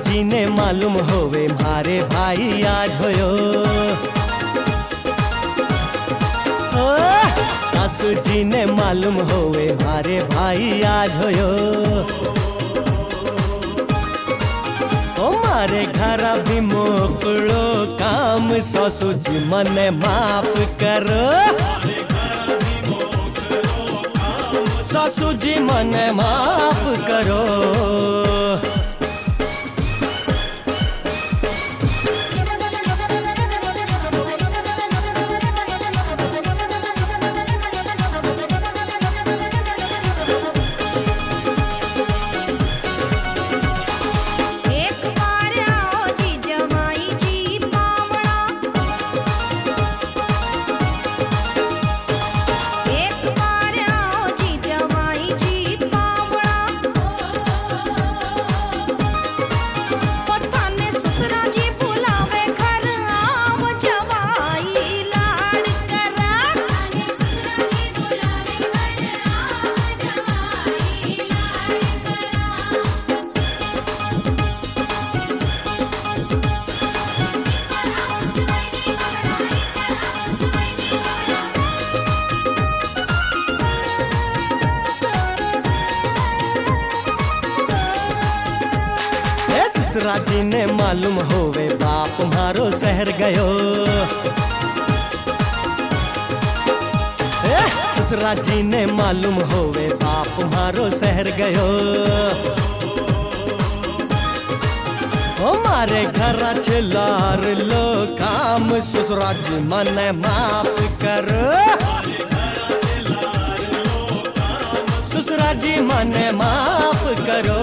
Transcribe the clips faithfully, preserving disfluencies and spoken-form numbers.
जी ने मालूम होवे मारे भाई आज होयो। ओ सासू जी ने मालूम होवे मारे भाई आज होयो। ओ मारे घर भी मोकड़ो काम सासू जी मने माफ करो। सासू जी मने माफ करो। ससुरा जी ने मालूम होवे बाप मारो शहर गयो। ससुरा जी ने मालूम होवे बाप मारो शहर गयो। ओ मारे घर छिलार लो काम ससुरा जी मने माफ करो। ससुरा जी मने माफ करो।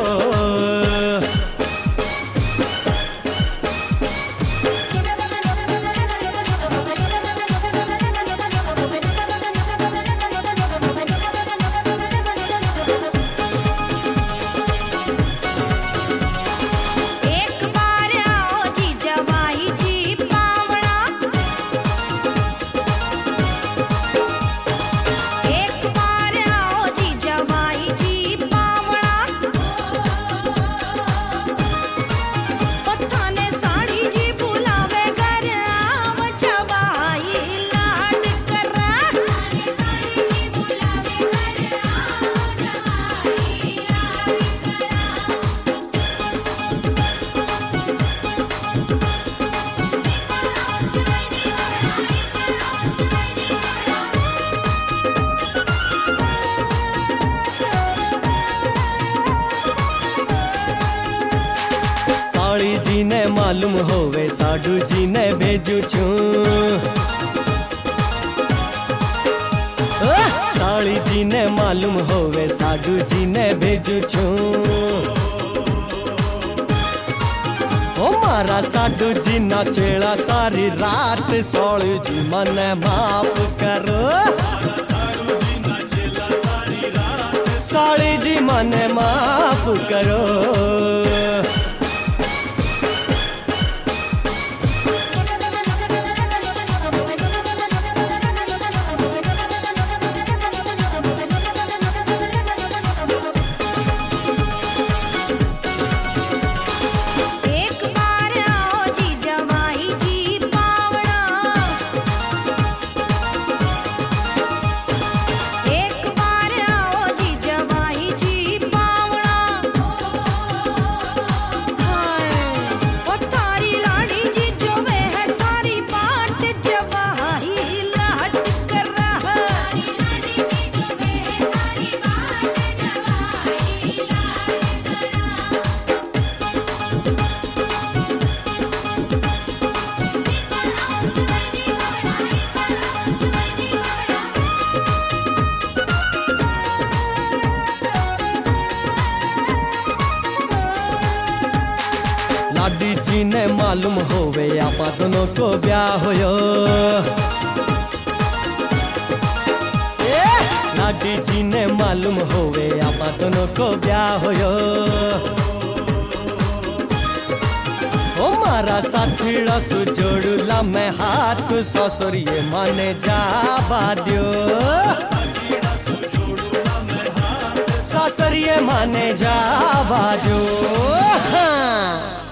साड़ी जी ने मालूम होवे साडू जी ने भेजू छू। साड़ी जी ने मालूम होवे साडू जी ने भेजू छू। ओ मारा साडू जी ना चेड़ा सारी रात साड़ी जी मने माफ करो। साड़ी जी मने माफ करो। लाडी जी ने मालूम होवे आपा दोनों को ब्याह होयो। लाडी जी ने मालूम होवे आपा दोनों को ब्याह होयो। ओ मारा साथीड़ा सु जोड़ूला मैं हाथ ससुरिये माने जाबा दियो। ससुरिये माने जाबा दियो। हाँ।